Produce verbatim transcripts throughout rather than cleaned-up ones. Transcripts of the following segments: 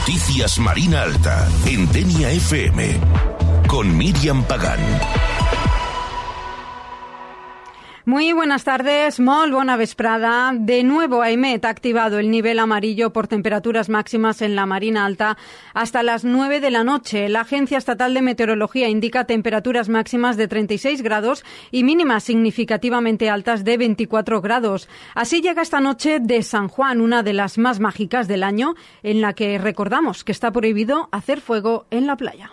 Noticias Marina Alta, en Denia F M, con Miriam Pagán. Muy buenas tardes, molt bona vesprada. De nuevo, AEMET ha activado el nivel amarillo por temperaturas máximas en la Marina Alta hasta las nueve de la noche. La Agencia Estatal de Meteorología indica temperaturas máximas de treinta y seis grados y mínimas significativamente altas de veinticuatro grados. Así llega esta noche de San Juan, una de las más mágicas del año, en la que recordamos que está prohibido hacer fuego en la playa.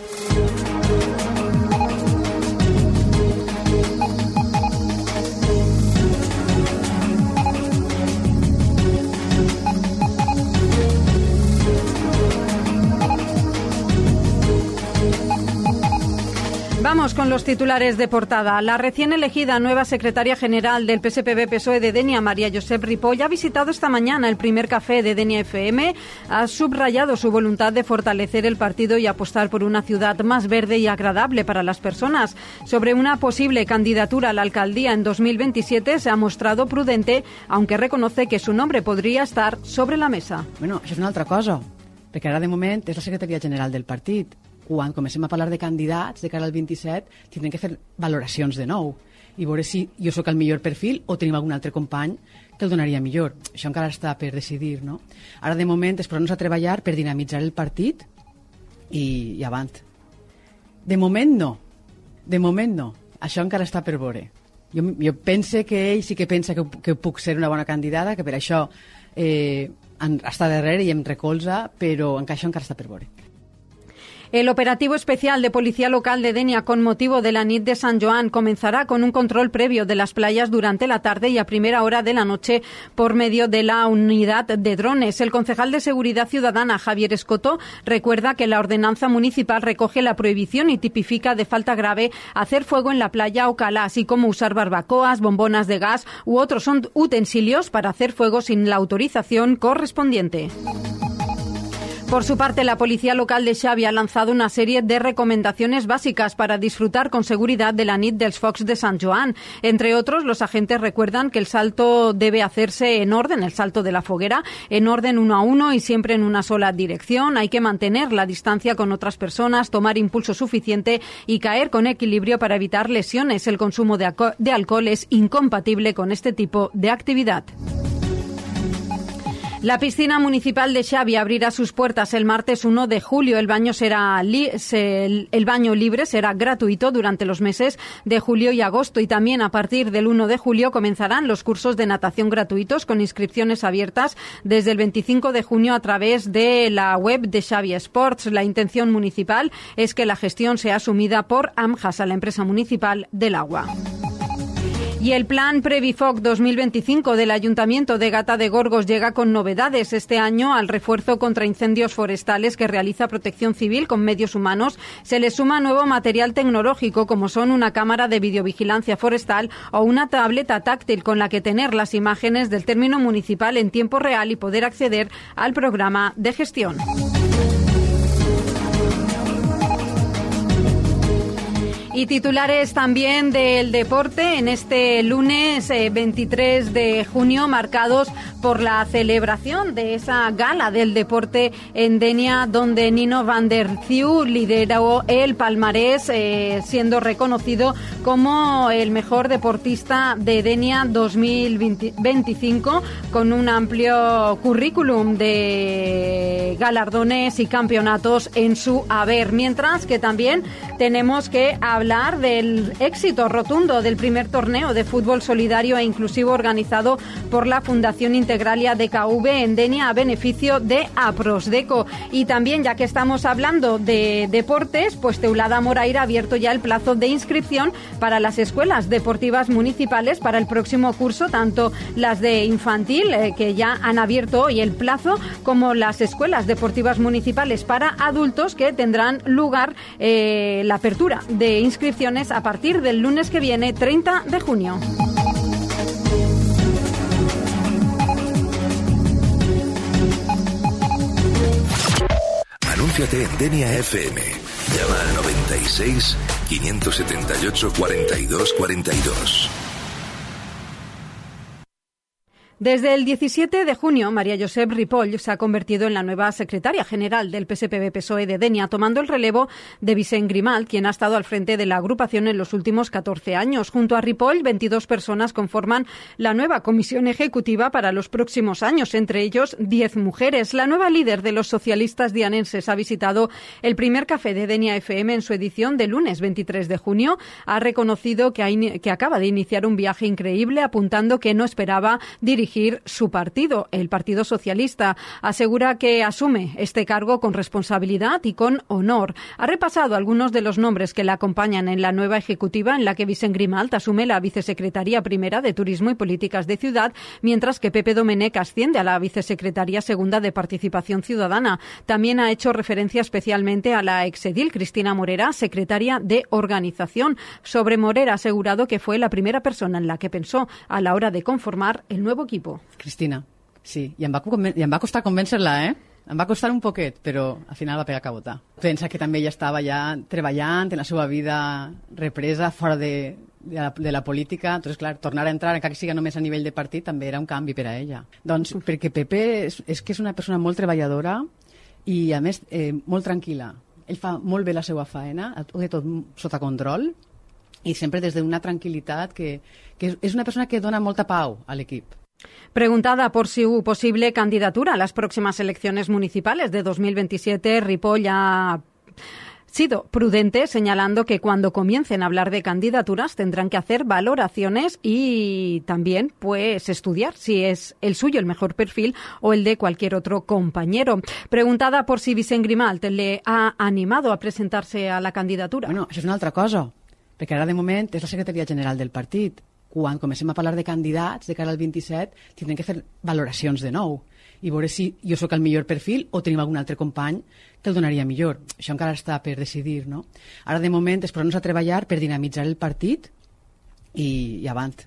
Vamos con los titulares de portada. La recién elegida nueva secretaria general del P S P B P S O E de Denia, María Josep Ripoll, ha visitado esta mañana el primer café de Denia F M. Ha subrayado su voluntad de fortalecer el partido y apostar por una ciudad más verde y agradable para las personas. Sobre una posible candidatura a la alcaldía en dos mil veintisiete se ha mostrado prudente, aunque reconoce que su nombre podría estar sobre la mesa. Bueno, això és una altra cosa, perquè ara de moment és la secretaria general del partit. Quan comencem a parlar de candidats de cara al vint-i-set, tindrem que fer valoracions de nou i veure si jo sóc el millor perfil o tenim algun altre company que el donaria millor. Això encara està per decidir, no? Ara, de moment, és posar-nos a treballar per dinamitzar el partit i, i avant. De moment, no. De moment, no. Això encara està per veure. Jo, jo pense que ell sí que pensa que, que puc ser una bona candidata, que per això eh, està darrere i em recolza, però encara això encara està per veure. El operativo especial de Policía Local de Denia con motivo de la nit de San Joan comenzará con un control previo de las playas durante la tarde y a primera hora de la noche por medio de la unidad de drones. El concejal de Seguridad Ciudadana, Javier Escoto, recuerda que la ordenanza municipal recoge la prohibición y tipifica de falta grave hacer fuego en la playa o cala, así como usar barbacoas, bombonas de gas u otros utensilios para hacer fuego sin la autorización correspondiente. Por su parte, la Policía Local de Xàbia ha lanzado una serie de recomendaciones básicas para disfrutar con seguridad de la nit dels Focs de San Joan. Entre otros, los agentes recuerdan que el salto debe hacerse en orden, el salto de la foguera, en orden uno a uno y siempre en una sola dirección. Hay que mantener la distancia con otras personas, tomar impulso suficiente y caer con equilibrio para evitar lesiones. El consumo de, de alcohol es incompatible con este tipo de actividad. La piscina municipal de Xàbia abrirá sus puertas el martes uno de julio. El baño será li- se, el baño libre será gratuito durante los meses de julio y agosto y también a partir del uno de julio comenzarán los cursos de natación gratuitos con inscripciones abiertas desde el veinticinco de junio a través de la web de Xàbia Sports. La intención municipal es que la gestión sea asumida por AMJASA, la empresa municipal del agua. Y el plan Previfoc dos mil veinticinco del Ayuntamiento de Gata de Gorgos llega con novedades este año. Al refuerzo contra incendios forestales que realiza Protección Civil con medios humanos se le suma nuevo material tecnológico como son una cámara de videovigilancia forestal o una tableta táctil con la que tener las imágenes del término municipal en tiempo real y poder acceder al programa de gestión. Y titulares también del deporte en este lunes eh, veintitrés de junio, marcados por la celebración de esa gala del deporte en Denia, donde Nino van der Thieu lideró el palmarés, eh, siendo reconocido como el mejor deportista de Denia dos mil veinticinco, con un amplio currículum de galardones y campeonatos en su haber. Mientras que también tenemos que hablar del éxito rotundo del primer torneo de fútbol solidario e inclusivo organizado por la Fundación Integralia de K V en Denia a beneficio de Aprosdeco. Y también, ya que estamos hablando de deportes, pues Teulada Moraira ha abierto ya el plazo de inscripción para las escuelas deportivas municipales para el próximo curso, tanto las de infantil, eh, que ya han abierto hoy el plazo, como las escuelas deportivas municipales para adultos, que tendrán lugar eh, la apertura de inscripción inscripciones a partir del lunes que viene, treinta de junio. Anúnciate en Denia F M. Llama al noventa y seis, quinientos setenta y ocho, cuarenta y dos cuarenta y dos. Desde el diecisiete de junio, María Josep Ripoll se ha convertido en la nueva secretaria general del P S P B-P S O E de Denia, tomando el relevo de Vicent Grimalt, quien ha estado al frente de la agrupación en los últimos catorce años. Junto a Ripoll, veintidós personas conforman la nueva comisión ejecutiva para los próximos años, entre ellos diez mujeres. La nueva líder de los socialistas dianenses ha visitado el primer café de Denia F M en su edición de lunes veintitrés de junio. Ha reconocido que, ha que acaba de iniciar un viaje increíble, apuntando que no esperaba dirigir su partido, el Partido Socialista. Asegura que asume este cargo con responsabilidad y con honor. Ha repasado algunos de los nombres que la acompañan en la nueva ejecutiva, en la que Vicent Grimalt asume la vicesecretaría primera de Turismo y Políticas de Ciudad, mientras que Pepe Domenech asciende a la vicesecretaría segunda de Participación Ciudadana. También ha hecho referencia especialmente a la exedil Cristina Morera, secretaria de Organización. Sobre Morera ha asegurado que fue la primera persona en la que pensó a la hora de conformar el nuevo equipo. Cristina, sí, i em va, i em va costar convèncer-la, eh? Em va costar un poquet, però al final va pegar cabota. Pensa que també ella estava ja treballant en la seva vida represa fora de, de, la, de la política, doncs clar, tornar a entrar, encara que siga només a nivell de partit, també era un canvi per a ella. Doncs perquè Pepe és, és que és una persona molt treballadora i a més eh, molt tranquil·la. Ell fa molt bé la seva faena, ho té tot sota control i sempre des d'una tranquil·litat que, que és una persona que dona molta pau a l'equip. Preguntada por su posible candidatura a las próximas elecciones municipales de dos mil veintisiete, Ripoll ha sido prudente, señalando que cuando comiencen a hablar de candidaturas tendrán que hacer valoraciones y también pues estudiar si es el suyo el mejor perfil o el de cualquier otro compañero. Preguntada por si Vicent Grimalt le ha animado a presentarse a la candidatura. Bueno, això és una altra cosa, perquè ara de moment és la secretaria general del partit. Quan comencem a parlar de candidats de cara al vint-i-set, tindrem que fer valoracions de nou i veure si jo sóc el millor perfil o tenim algun altre company que el donaria millor. Això encara està per decidir, no? Ara, de moment, és posar-nos a treballar per dinamitzar el partit i, i avant.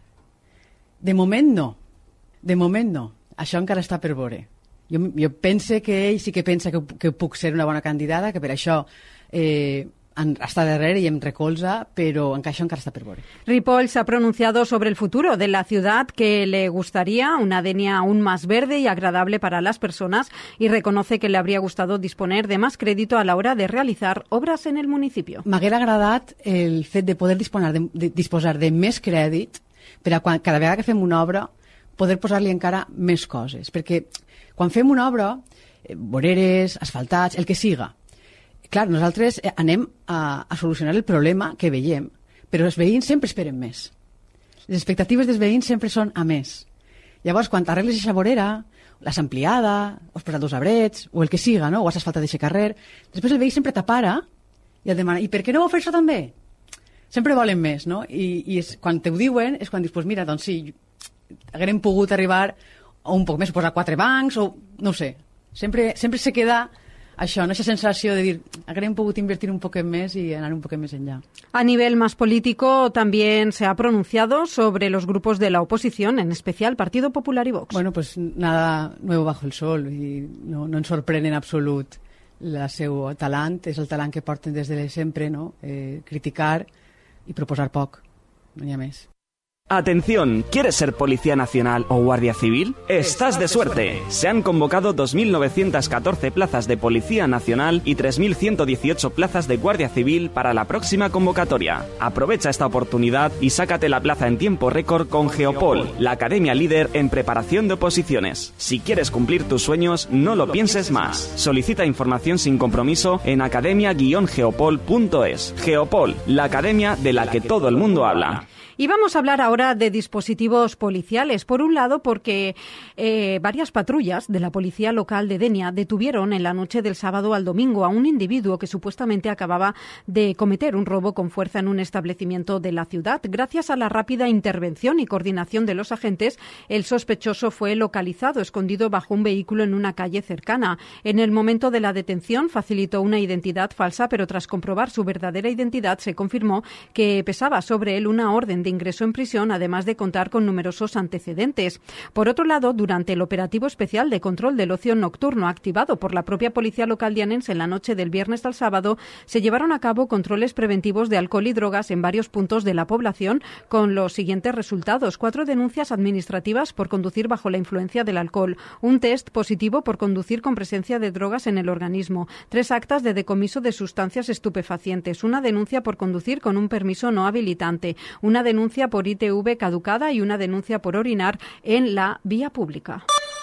De moment, no. De moment, no. Això encara està per veure. Jo, jo pense que ell sí que pensa que, que puc ser una bona candidata, que per això eh, està darrere y em recolza, pero en això encara està per veure. Ripoll se ha pronunciado sobre el futuro de la ciudad, que le gustaría una Denia aún más verde y agradable para las personas, y reconoce que le habría gustado disponer de más crédito a la hora de realizar obras en el municipio. M'haguera agradat el fet de poder disposar de, de, disposar de més crèdit per a quan, cada vegada que fem una obra poder posar-li encara més coses, perquè quan fem una obra, eh, voreres, asfaltats, el que siga, clar, nosaltres anem a, a solucionar el problema que veiem, però els veïns sempre esperen més. Les expectatives dels veïns sempre són a més. Llavors, quan arregles aquesta vorera, l'has ampliada, o has posat dos arbrets, o el que siga, no? O has asfaltat aquest carrer, després el veí sempre t'apara i et demana, i per què no ho fer això també? Sempre volen més, no? I, i és, quan te ho diuen és quan dius, pues mira, doncs sí, haguem pogut arribar a un poc més, posar quatre bancs, o no ho sé. Sempre, sempre se queda això, ¿no? Esa sensació de dir, haguem pogut invertir un poco més y anar un poco más allá. A nivel más político, también se ha pronunciado sobre los grupos de la oposición, en especial Partido Popular y Vox. Bueno, pues nada nuevo bajo el sol, i no, no ens sorprèn en absolut el seu talent, és el talent que porten des de sempre, no? Eh, criticar i proposar poc, no hi ha més. Atención, ¿quieres ser Policía Nacional o Guardia Civil? Estás de suerte. Se han convocado dos mil novecientas catorce plazas de Policía Nacional y tres mil ciento dieciocho plazas de Guardia Civil para la próxima convocatoria. Aprovecha esta oportunidad y sácate la plaza en tiempo récord con Geopol, la academia líder en preparación de oposiciones. Si quieres cumplir tus sueños, no lo pienses más. Solicita información sin compromiso en academia guion geopol punto es. Geopol, la academia de la que todo el mundo habla. Y vamos a hablar ahora de dispositivos policiales. Por un lado, porque eh, varias patrullas de la policía local de Denia detuvieron en la noche del sábado al domingo a un individuo que supuestamente acababa de cometer un robo con fuerza en un establecimiento de la ciudad. Gracias a la rápida intervención y coordinación de los agentes, el sospechoso fue localizado escondido bajo un vehículo en una calle cercana. En el momento de la detención facilitó una identidad falsa, pero tras comprobar su verdadera identidad se confirmó que pesaba sobre él una orden de de ingreso en prisión, además de contar con numerosos antecedentes. Por otro lado, durante el operativo especial de control del ocio nocturno activado por la propia policía local dianense en la noche del viernes al sábado, se llevaron a cabo controles preventivos de alcohol y drogas en varios puntos de la población, con los siguientes resultados: cuatro denuncias administrativas por conducir bajo la influencia del alcohol, un test positivo por conducir con presencia de drogas en el organismo, tres actas de decomiso de sustancias estupefacientes, una denuncia por conducir con un permiso no habilitante, una denuncia por I T V caducada y una denuncia por orinar en la vía pública.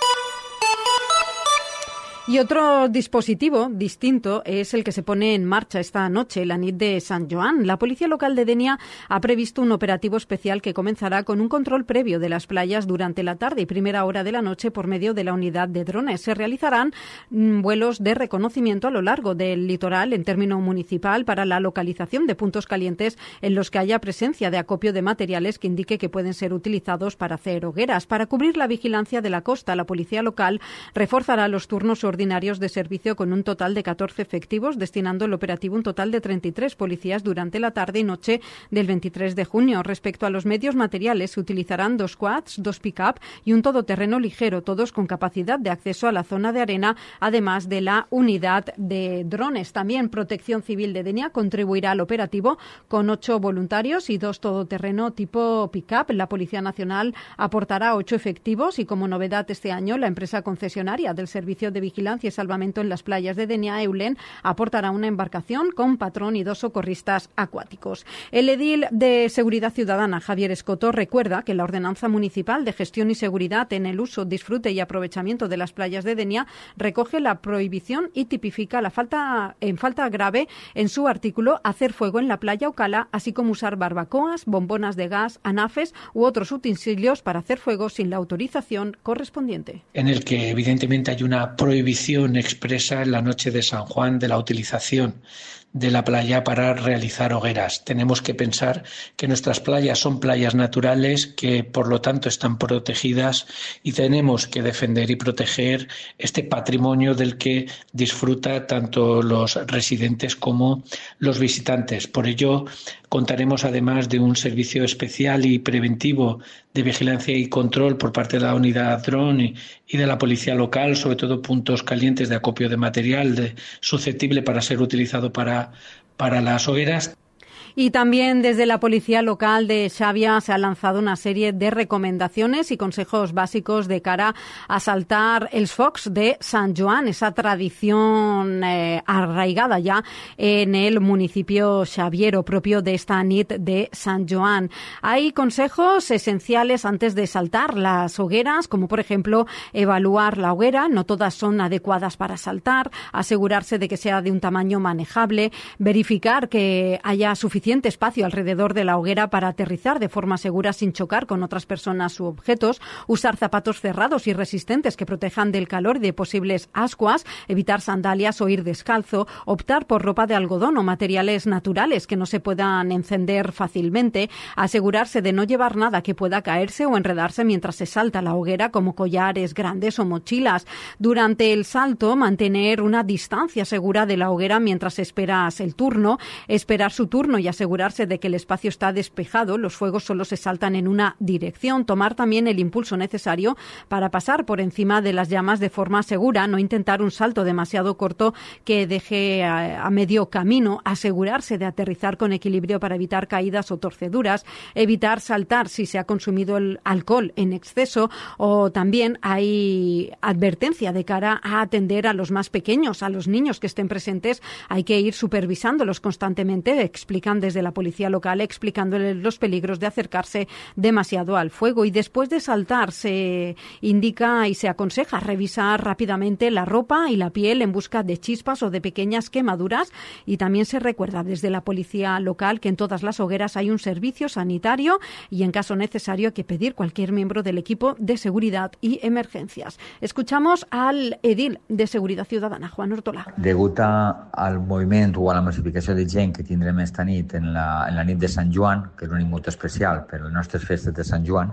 Y otro dispositivo distinto es el que se pone en marcha esta noche, la nit de Sant Joan. La policía local de Denia ha previsto un operativo especial que comenzará con un control previo de las playas durante la tarde y primera hora de la noche por medio de la unidad de drones. Se realizarán mmm, vuelos de reconocimiento a lo largo del litoral en término municipal para la localización de puntos calientes en los que haya presencia de acopio de materiales que indique que pueden ser utilizados para hacer hogueras. Para cubrir la vigilancia de la costa, la policía local reforzará los turnos ordinarios de servicio con un total de catorce efectivos, destinando el operativo un total de treinta y tres policías durante la tarde y noche del veintitrés de junio. Respecto a los medios materiales, se utilizarán dos quads, dos pick-up y un todoterreno ligero, todos con capacidad de acceso a la zona de arena, además de la unidad de drones. También Protección Civil de Denia contribuirá al operativo con ocho voluntarios y dos todoterreno tipo pick-up. La Policía Nacional aportará ocho efectivos y, como novedad este año, la empresa concesionaria del Servicio de Vigilancia y Salvamento en las playas de Denia, Eulen, aportará una embarcación con patrón y dos socorristas acuáticos. El edil de Seguridad Ciudadana, Javier Escoto, recuerda que la Ordenanza Municipal de Gestión y Seguridad en el uso, disfrute y aprovechamiento de las playas de Denia recoge la prohibición y tipifica la falta en falta grave en su artículo hacer fuego en la playa o cala, así como usar barbacoas, bombonas de gas, anafes u otros utensilios para hacer fuego sin la autorización correspondiente. En el que evidentemente hay una prohibición expresa en la noche de San Juan de la utilización de la playa para realizar hogueras. Tenemos que pensar que nuestras playas son playas naturales, que por lo tanto están protegidas, y tenemos que defender y proteger este patrimonio del que disfruta tanto los residentes como los visitantes. Por ello, contaremos además de un servicio especial y preventivo de vigilancia y control por parte de la unidad drone y de la policía local, sobre todo puntos calientes de acopio de material de, susceptible para ser utilizado para, para las hogueras. Y también desde la Policía Local de Xàbia se ha lanzado una serie de recomendaciones y consejos básicos de cara a saltar els focs de Sant Joan, esa tradición eh, arraigada ya en el municipio xaviero propio de esta nit de Sant Joan. Hay consejos esenciales antes de saltar las hogueras, como por ejemplo evaluar la hoguera, no todas son adecuadas para saltar, asegurarse de que sea de un tamaño manejable, verificar que haya suficiente espacio alrededor de la hoguera para aterrizar de forma segura sin chocar con otras personas u objetos, usar zapatos cerrados y resistentes que protejan del calor y de posibles ascuas, evitar sandalias o ir descalzo, optar por ropa de algodón o materiales naturales que no se puedan encender fácilmente, asegurarse de no llevar nada que pueda caerse o enredarse mientras se salta la hoguera, como collares grandes o mochilas. Durante el salto, mantener una distancia segura de la hoguera mientras esperas el turno, esperar su turno y asegurarse de que el espacio está despejado, los fuegos solo se saltan en una dirección, tomar también el impulso necesario para pasar por encima de las llamas de forma segura, no intentar un salto demasiado corto que deje a, a medio camino, asegurarse de aterrizar con equilibrio para evitar caídas o torceduras, evitar saltar si se ha consumido el alcohol en exceso, o también hay advertencia de cara a atender a los más pequeños, a los niños que estén presentes, hay que ir supervisándolos constantemente, explican desde la policía local, explicándoles los peligros de acercarse demasiado al fuego. Y después de saltar se indica y se aconseja revisar rápidamente la ropa y la piel en busca de chispas o de pequeñas quemaduras. Y también se recuerda desde la policía local que en todas las hogueras hay un servicio sanitario y en caso necesario hay que pedir cualquier miembro del equipo de seguridad y emergencias. Escuchamos al edil de Seguridad Ciudadana, Juan Hortola. Degut al moviment o a la massificació de gent que tindrem esta nit en la, en la nit de Sant Joan, que és una nit molt especial per les nostres festes de Sant Joan,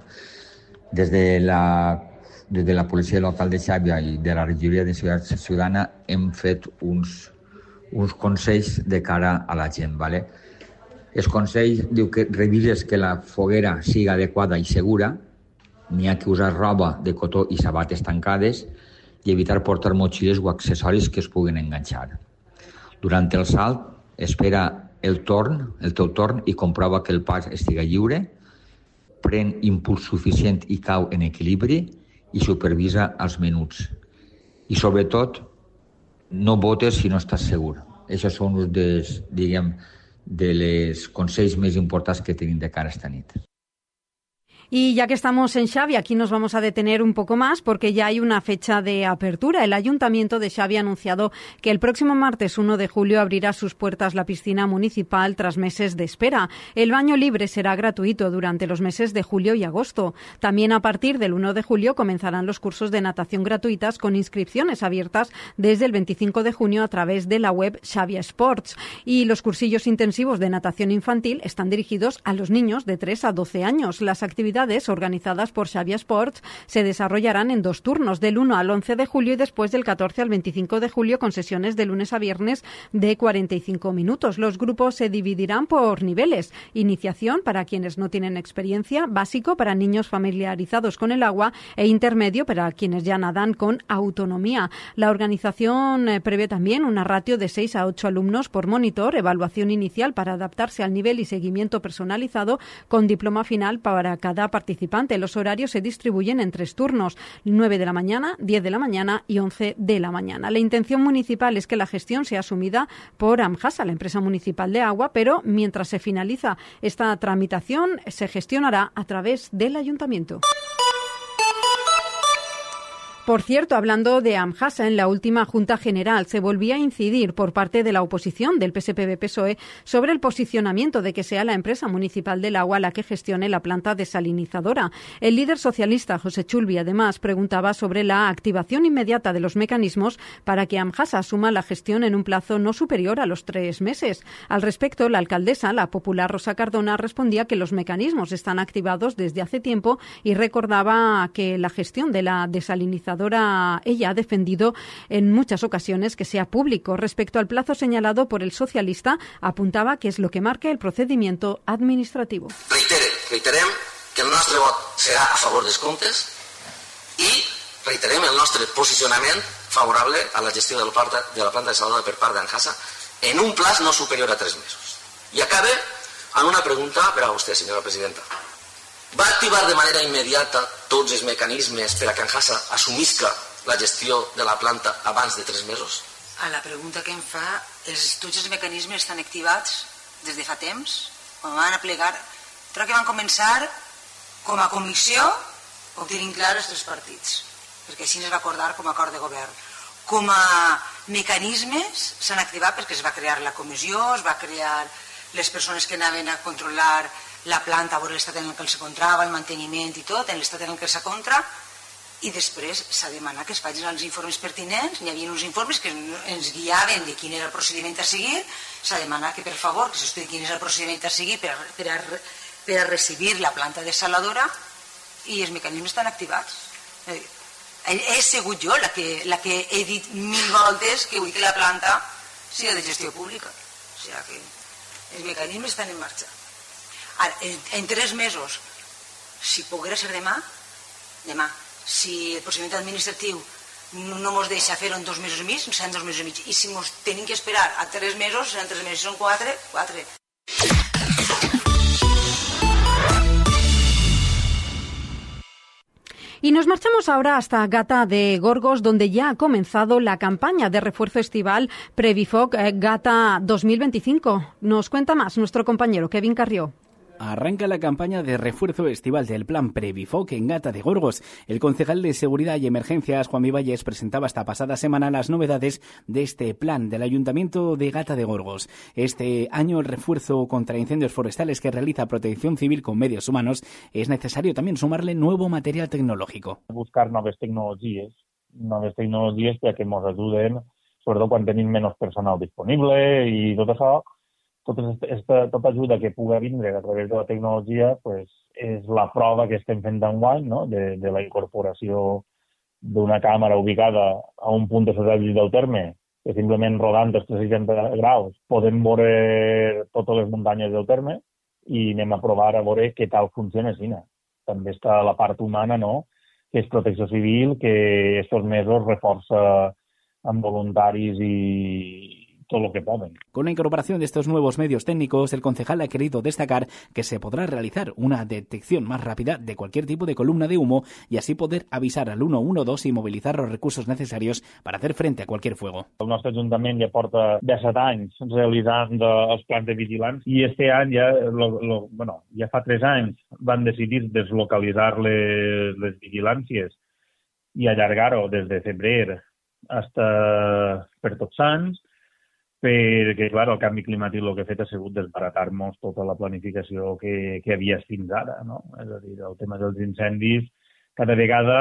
des de la, des de la policia local de Xàbia i de la regidoria de Seguretat Ciutadana hem fet uns, uns consells de cara a la gent, ¿vale? El Consell diu que revises que la foguera siga adequada i segura, n'hi ha que usar roba de cotó i sabates tancades i evitar portar motxilles o accessoris que es puguin enganxar. Durant el salt, espera el torn, el teu torn i comprova que el pas estiga lliure, pren impuls suficient i cau en equilibri i supervisa els minuts. I sobretot, no votes si no estàs segur. Això són uns dels, diguem, de los consells més importants que tenim de cara esta nit. Y ya que estamos en Xavi, aquí nos vamos a detener un poco más porque ya hay una fecha de apertura. El Ayuntamiento de Xavi ha anunciado que el próximo martes uno de julio abrirá sus puertas la piscina municipal tras meses de espera. El baño libre será gratuito durante los meses de julio y agosto. También a partir del uno de julio comenzarán los cursos de natación gratuitas con inscripciones abiertas desde el veinticinco de junio a través de la web Xavi Sports. Y los cursillos intensivos de natación infantil están dirigidos a los niños de tres a doce años. Las actividades organizadas por Xavi Sports se desarrollarán en dos turnos, del uno al once de julio y después del catorce al veinticinco de julio, con sesiones de lunes a viernes de cuarenta y cinco minutos. Los grupos se dividirán por niveles: iniciación para quienes no tienen experiencia, básico para niños familiarizados con el agua e intermedio para quienes ya nadan con autonomía. La organización eh, prevé también una ratio de seis a ocho alumnos por monitor, evaluación inicial para adaptarse al nivel y seguimiento personalizado con diploma final para cada participante. Los horarios se distribuyen en tres turnos: nueve de la mañana, diez de la mañana y once de la mañana. La intención municipal es que la gestión sea asumida por AMJASA, la empresa municipal de agua, pero mientras se finaliza esta tramitación se gestionará a través del ayuntamiento. Por cierto, hablando de AMJASA, en la última Junta General se volvía a incidir por parte de la oposición del P S P B-P S O E sobre el posicionamiento de que sea la empresa municipal del agua la que gestione la planta desalinizadora. El líder socialista, José Chulvi, además preguntaba sobre la activación inmediata de los mecanismos para que AMJASA asuma la gestión en un plazo no superior a los tres meses. Al respecto, la alcaldesa, la popular Rosa Cardona, respondía que los mecanismos están activados desde hace tiempo y recordaba que la gestión de la desalinizadora ella ha defendido en muchas ocasiones que sea público. Respecto al plazo señalado por el socialista, apuntaba que es lo que marca el procedimiento administrativo. Reitere, reiterem que el nostre vot serà a favor dels comptes i reiterem el nostre posicionament favorable a la gestió de la planta, de la planta desaladora per part d'AMJASA en un plaç no superior a tres mesos. I acabe amb una pregunta per a vostè, senyora presidenta. Va activar de manera immediata tots els mecanismes per a que AMJASA assumisca la gestió de la planta abans de tres mesos? A la pregunta que em fa, els, tots els mecanismes estan activats des de fa temps, quan van a plegar, però que van començar com a comissió, ho tenim clar els tres partits, perquè així es va acordar com a acord de govern. Com a mecanismes s'han activat perquè es va crear la comissió, es va crear les persones que anaven a controlar la planta, a veure l'estat en el que se contrava, el manteniment i tot, en l'estat en el que se contra, i després s'ha demanat que es facin els informes pertinents. Hi havia uns informes que ens guiaven de quin era el procediment a seguir. S'ha demanat que, per favor, que s'estudi quin és el procediment a seguir per a, per a, per a recibir la planta desaladora, i els mecanismes estan activats. He sigut jo la que, la que he dit mil voltes que vull que la planta sigui de gestió pública. O sigui que els mecanismes estan en marxa. Ara, en, en tres mesos, si poguera ser demà, demà. Si el procediment administratiu no, no mos deixa fer-ho en dos mesos i mig, seran dos mesos i mig. I si mos tenim que esperar a tres mesos, seran tres mesos. Si són quatre, quatre. Y nos marchamos ahora hasta Gata de Gorgos, donde ya ha comenzado la campaña de refuerzo estival Previfoc eh, Gata dos mil veinticinco. Nos cuenta más nuestro compañero Kevin Carrió. Arranca la campaña de refuerzo estival del plan Previfoc en Gata de Gorgos. El concejal de Seguridad y Emergencias, Juan Vivalles, presentaba esta pasada semana las novedades de este plan del Ayuntamiento de Gata de Gorgos. Este año el refuerzo contra incendios forestales que realiza Protección Civil con medios humanos es necesario también sumarle nuevo material tecnológico. Buscar noves tecnologies, noves tecnologies que ens ajuden, sobretot quan tenim menys personal disponible i tot això. Tota, esta, tota ajuda que pugui vindre a través de la tecnologia pues, és la prova que estem fent d'enguany, no? de, de la incorporació d'una càmera ubicada a un punt estratègic del terme que simplement rodant els tres cents seixanta graus podem veure totes les muntanyes del terme i anem a provar a veure què tal funciona així. També està la part humana, no?, que és protecció civil, que estos mesos reforça amb voluntaris y todo lo que poden. Con la incorporación de estos nuevos medios técnicos, el concejal ha querido destacar que se podrá realizar una detección más rápida de cualquier tipo de columna de humo y así poder avisar al uno uno dos y movilizar los recursos necesarios para hacer frente a cualquier fuego. El nostre Ajuntament ja porta disset anys realitzant els plans de vigilància i este any ja, lo, lo, bueno, ja fa tres anys van decidir deslocalitzar les, les vigilàncies i allargar-ho des de febrer hasta per Tots Sants, perquè, clar, el canvi climàtic el que ha fet ha sigut desbaratar-nos tota la planificació que, que havia fins ara, no? És a dir, el tema dels incendis cada vegada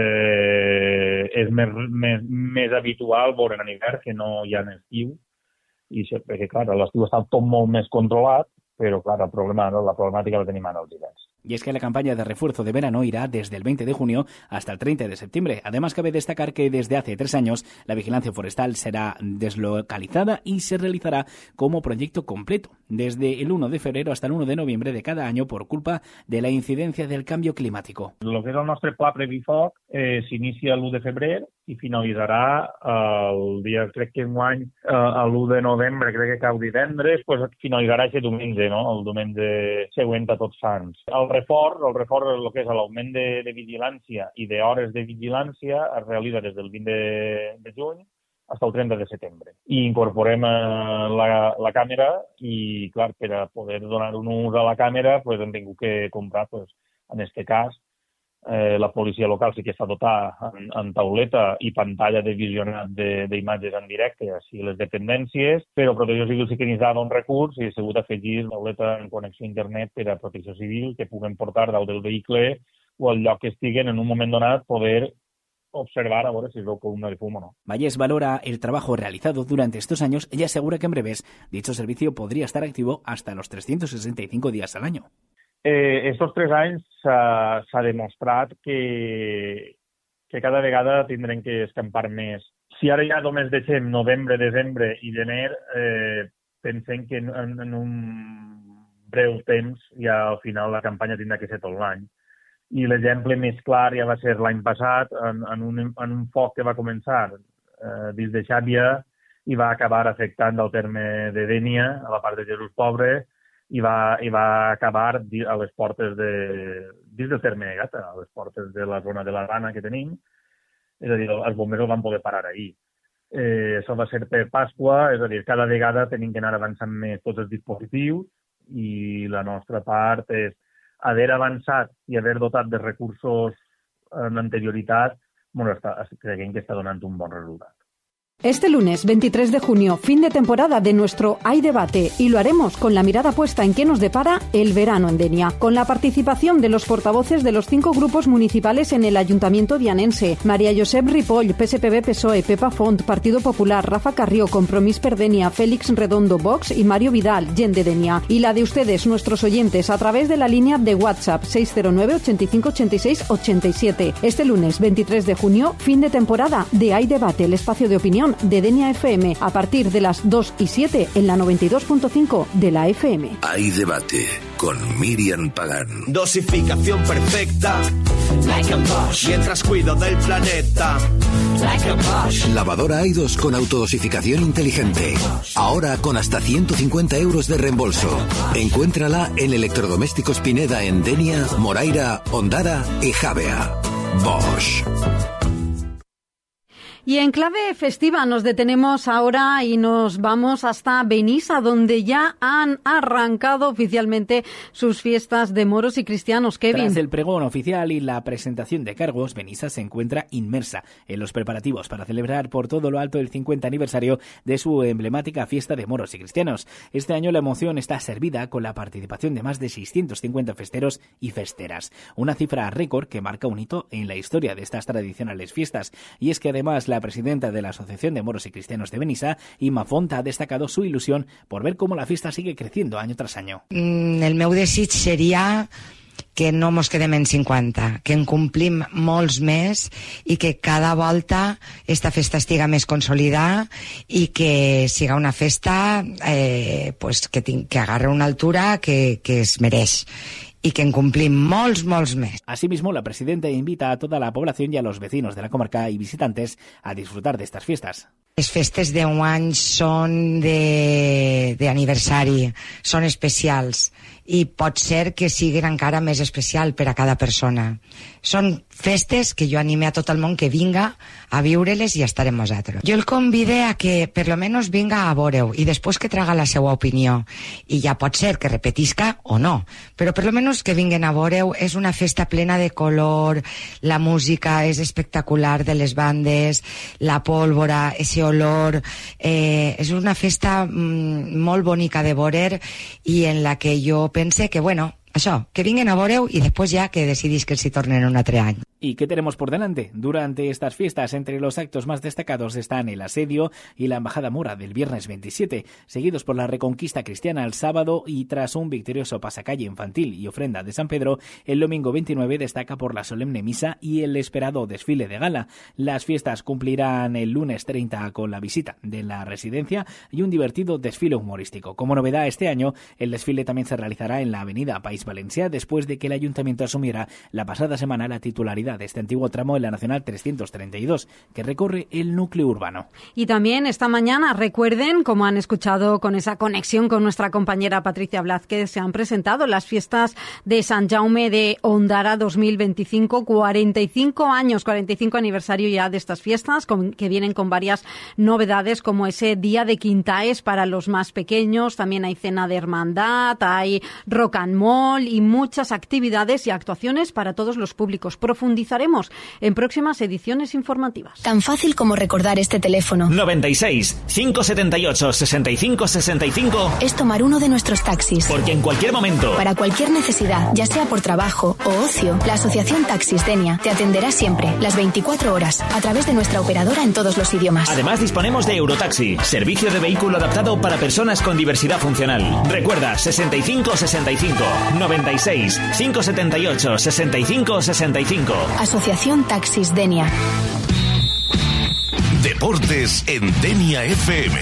eh, és més, més, més habitual veure en hivern que no hi ha en estiu, i perquè, clar, l'estiu està tot molt més controlat, pero claro, el problema, ¿no? La problemática la tenim ara els hiverns. Y es que la campaña de refuerzo de verano irá desde el veinte de junio hasta el treinta de septiembre. Además, cabe destacar que desde hace tres años la vigilancia forestal será deslocalizada y se realizará como proyecto completo, desde el uno de febrero hasta el uno de noviembre de cada año por culpa de la incidencia del cambio climático. Lo que és el nostre pla Previfoc eh, s'inicia l'u de febrer i finalitzarà el dia, crec que enguany, eh, l'u de novembre, crec que cau divendres, pues finalitzarà aquest diumenge, no? El diumenge següent a Tots Sants. El reforç, el reforç és el que és l'augment de, de vigilància i d'hores de vigilància es realitza des del vint de, de juny fins al trenta de setembre. I incorporem la, la càmera i, clar, per a poder donar un ús a la càmera pues, hem tingut que comprar, pues, en aquest cas, eh, la policia local sí que està dotada en, en tauleta i pantalla de visionat d'imatges en directe, així les dependències, però Protecció Civil sí que necessitava un recurs i ha sigut afegir tauleta en connexió a internet per a Protecció Civil que puguem portar dalt del vehicle o al lloc que estiguen en un moment donat poder observar a ver si es veu columna de fum o no. Vallès valora el trabajo realizado durante estos años y asegura que en breves dicho servicio podría estar activo hasta los trescientos sesenta y cinco días al año. Eh, estos tres anys s'ha demostrat que, que cada vegada tindrem que escampar més. Si ara ja només deixem novembre, desembre i gener, eh, pensem que en, en un breu temps ja al final la campanya tindrà que ser tot l'any. I l'exemple més clar ja va ser l'any passat en, en, un, en un foc que va començar eh, dins de Xàbia i va acabar afectant el terme de Dénia, a la part de Jesús Pobre, i va, i va acabar a les portes de, dins del terme de Gata, a les portes de la zona de la Rana que tenim. És a dir, els bombers el van poder parar ahir. Eh, això va ser per Pasqua, és a dir, cada vegada tenim que anar avançant més tots els dispositius i la nostra part és haver avançat i haver dotat de recursos en anterioritat, bueno, està, creiem que està donant un bon resultat. Este lunes veintitrés de junio, fin de temporada de nuestro Hay Debate, y lo haremos con la mirada puesta en qué nos depara el verano en Denia, con la participación de los portavoces de los cinco grupos municipales en el Ayuntamiento dianense: María Josep Ripoll, P S P B P S O E, Pepa Font, Partido Popular, Rafa Carrió, Compromís per Denia, Félix Redondo, Vox y Mario Vidal, Gent de Denia. Y la de ustedes, nuestros oyentes, a través de la línea de WhatsApp seis cero nueve, ochenta y cinco, ochenta y seis, ochenta y siete. Este lunes veintitrés de junio, fin de temporada de Hay Debate, el espacio de opinión de Denia F M, a partir de las dos y siete en la noventa y dos punto cinco de la F M. Hay Debate con Miriam Pagán. Dosificación perfecta, like a Bosch, mientras cuido del planeta, like a Bosch. Lavadora Aidos con autodosificación inteligente. Ahora con hasta ciento cincuenta euros de reembolso. Encuéntrala en Electrodomésticos Pineda en Denia, Moraira, Ondara y Javea. Bosch. Y en clave festiva nos detenemos ahora y nos vamos hasta Benissa, donde ya han arrancado oficialmente sus fiestas de moros y cristianos. Kevin. Tras el pregón oficial y la presentación de cargos, Benissa se encuentra inmersa en los preparativos para celebrar por todo lo alto el cincuenta aniversario de su emblemática fiesta de moros y cristianos. Este año la emoción está servida con la participación de más de seiscientos cincuenta festeros y festeras, una cifra récord que marca un hito en la historia de estas tradicionales fiestas. Y es que además la La presidenta de la Asociación de Moros y Cristianos de Benissa, Imma Font, ha destacado su ilusión por ver cómo la fiesta sigue creciendo año tras año. Mm, el meu desig seria que no mos quedem en cinquanta, que en complim molts més i que cada volta esta festa estiga més consolidada i que siga una festa eh, pues que, ting, que agarre una altura que, que es mereix y que en cumplim molts, molts més. Asimismo, la presidenta invita a toda la población y a los vecinos de la comarca y visitantes a disfrutar de estas fiestas. Les festes d'un any són d'aniversari, són especials i pot ser que siguin encara més especial per a cada persona. Són festes que jo anime a tot el món que vinga a viure-les i a estar amb nosaltres. Jo el convide a que per lo menos vinga a veure-ho i després que traga la seva opinió. I ja pot ser que repetisca o no, però per lo menos que vinguen a veure-ho. És una festa plena de color, la música és espectacular de les bandes, la pólvora, ese olor, eh, és una festa mm, molt bonica de veure i en la que jo pense que, bueno, això, que vinguen a veure-ho i després ja que decidís que s'hi tornen un altre any. ¿Y qué tenemos por delante? Durante estas fiestas, entre los actos más destacados están el asedio y la embajada mora del viernes veintisiete, seguidos por la reconquista cristiana el sábado y tras un victorioso pasacalle infantil y ofrenda de San Pedro, el domingo veintinueve destaca por la solemne misa y el esperado desfile de gala. Las fiestas cumplirán el lunes treinta con la visita de la residencia y un divertido desfile humorístico. Como novedad este año, el desfile también se realizará en la avenida País Valencià después de que el ayuntamiento asumiera la pasada semana la titularidad de este antiguo tramo de la Nacional trescientos treinta y dos, que recorre el núcleo urbano. Y también esta mañana, recuerden, como han escuchado con esa conexión con nuestra compañera Patricia Blázquez, se han presentado las fiestas de Sant Jaume de Ondara dos mil veinticinco, cuarenta y cinco años, cuarenta y cinco aniversario ya de estas fiestas, con, que vienen con varias novedades, como ese día de quintaes para los más pequeños, también hay cena de hermandad, hay rock and roll y muchas actividades y actuaciones para todos los públicos. Profundizaremos en próximas ediciones informativas. Tan fácil como recordar este teléfono. noventa y seis, cinco setenta y ocho, sesenta y cinco sesenta y cinco. Es tomar uno de nuestros taxis. Porque en cualquier momento, para cualquier necesidad, ya sea por trabajo o ocio, la Asociación Taxis Denia te atenderá siempre, las veinticuatro horas, a través de nuestra operadora en todos los idiomas. Además, disponemos de Eurotaxi, servicio de vehículo adaptado para personas con diversidad funcional. Recuerda, sesenta y cinco sesenta y cinco, noventa y seis, cinco setenta y ocho, sesenta y cinco sesenta y cinco. Asociación Taxis Denia. Deportes en Denia F M.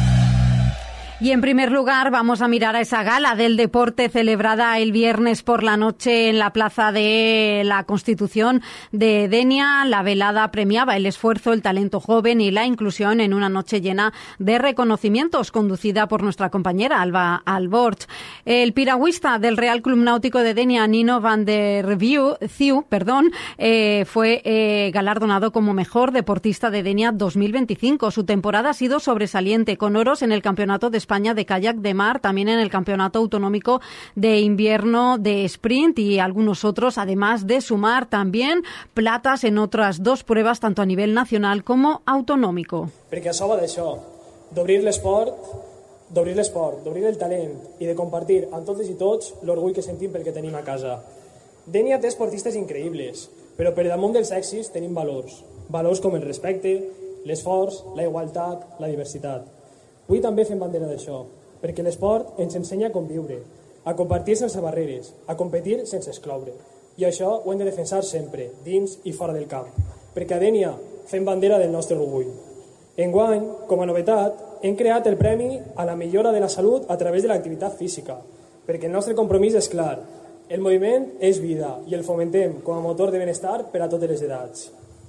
Y en primer lugar vamos a mirar a esa gala del deporte celebrada el viernes por la noche en la Plaza de la Constitución de Denia. La velada premiaba el esfuerzo, el talento joven y la inclusión en una noche llena de reconocimientos, conducida por nuestra compañera Alba Alborch. El piragüista del Real Club Náutico de Denia, Nino van der Ziu, perdón, eh, fue eh, galardonado como mejor deportista de Denia dos mil veinticinco. Su temporada ha sido sobresaliente, con oros en el Campeonato de España de kayak de mar, también en el Campeonato Autonómico de Invierno de Sprint y algunos otros, además de sumar también platas en otras dos pruebas, tanto a nivel nacional como autonómico. Perquè a sobre d'això, d'obrir l'esport, d'obrir l'esport, d'obrir el talent i de compartir amb totes i tots l'orgull que sentim pel que tenim a casa. Denia té esportistes increïbles, però per damunt dels èxits tenim valors. Valors com el respecte, l'esforç, la igualtat, la diversitat. Avui també fem bandera d'això, perquè l'esport ens ensenya a conviure, a compartir sense barreres, a competir sense excloure. I això ho hem de defensar sempre, dins i fora del camp, perquè a Denia fem bandera del nostre orgull. Enguany, com a novetat, hem creat el Premi a la millora de la salut a través de l'activitat física, perquè el nostre compromís és clar. El moviment és vida i el fomentem com a motor de benestar per a totes les edats.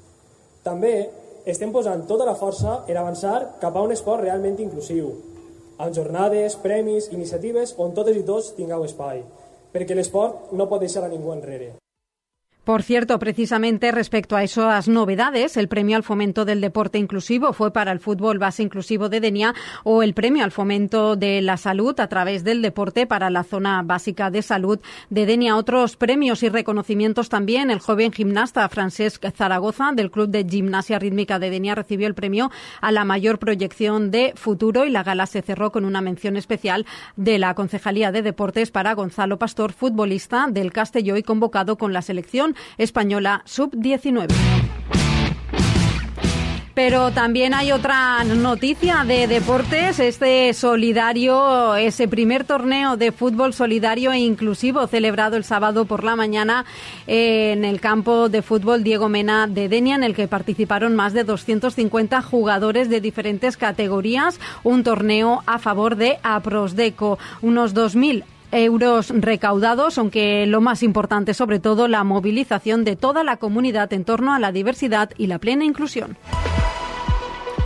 També estem posant tota la força en avançar cap a un esport realment inclusiu, amb jornades, premis, iniciatives on totes i tots tingueu espai, perquè l'esport no pot deixar a ningú enrere. Por cierto, precisamente respecto a esas novedades, el premio al fomento del deporte inclusivo fue para el fútbol base inclusivo de Denia o el premio al fomento de la salud a través del deporte para la zona básica de salud de Denia. Otros premios y reconocimientos también. El joven gimnasta Francesc Zaragoza del Club de Gimnasia Rítmica de Denia recibió el premio a la mayor proyección de futuro y la gala se cerró con una mención especial de la Concejalía de Deportes para Gonzalo Pastor, futbolista del Castelló y convocado con la selección española sub diecinueve. Pero también hay otra noticia de deportes, este solidario, ese primer torneo de fútbol solidario e inclusivo celebrado el sábado por la mañana en el campo de fútbol Diego Mena de Denia, en el que participaron más de doscientos cincuenta jugadores de diferentes categorías, un torneo a favor de Aprosdeco, unos dos mil euros recaudados, aunque lo más importante sobre todo la movilización de toda la comunidad en torno a la diversidad y la plena inclusión.